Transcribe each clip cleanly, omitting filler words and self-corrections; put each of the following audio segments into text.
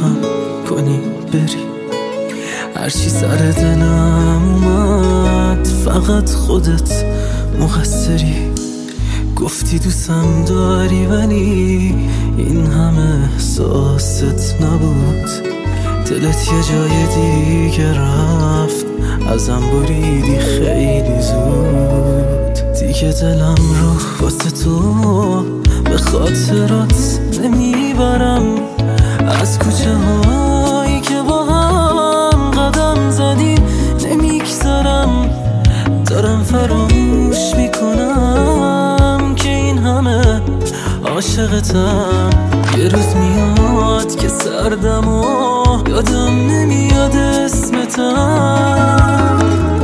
نمیخوام کنی بری. هرچی سر دلم اومد فقط خودت مقصری. گفتی دوستم داری ولی این همه احساست نبود. دلت یه جای دیگه رفت، ازم بریدی خیلی زود. دیگه دلم رو واسه تو به خاطرات نمیبرم. از کوچه هایی که با هم قدم زدیم نمیگذرم. دارم فراموش میکنم که این همه عاشقتم. یه روز میاد که سردم و یادم نمیاد اسمتم.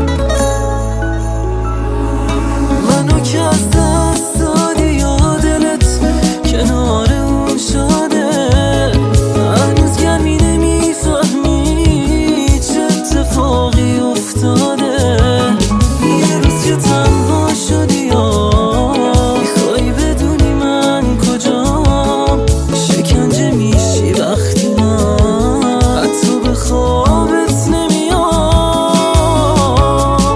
منو که از دست دادی یا دلت کنار اون شده. هنوز گرمی نمیفهمی چه اتفاقی افتاده. یه روز که تنها شدی یا میخوای بدونی من کجام. شکنجه میشی وقتی من حتی به خوابت نمیام.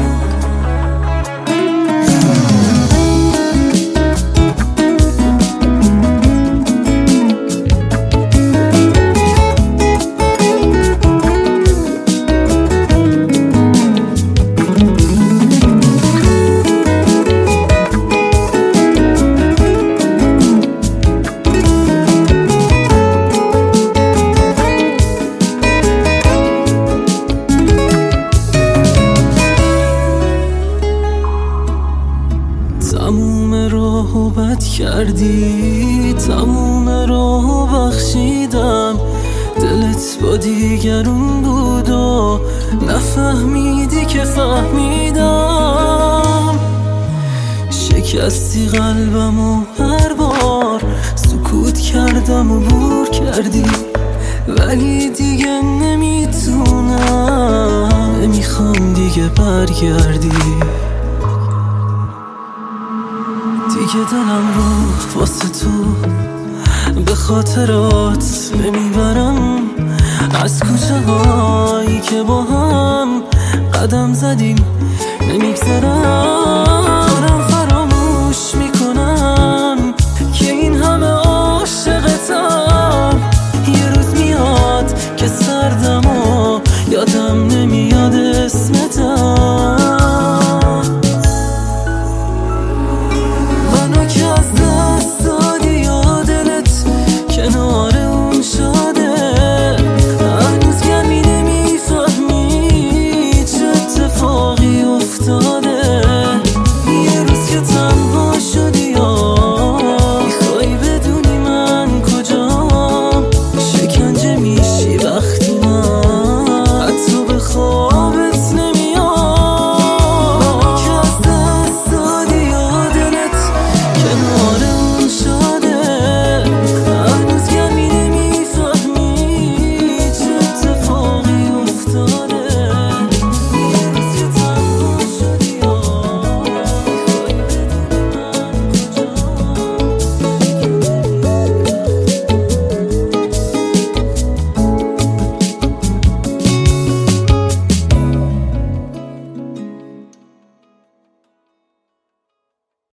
تموم راهو بد کردی، تموم راهو بخشیدم. دلت با دیگرون بود و نفهمیدی که فهمیدم. شکستی قلبم و هر بار سکوت کردم و بور کردی. ولی دیگه نمیتونم، نمیخوام دیگه برگردی. دیگه دلم رو واسه تو به خاطرات نمیبرم. از کوچه هایی که با هم قدم زدیم نمیگذرم.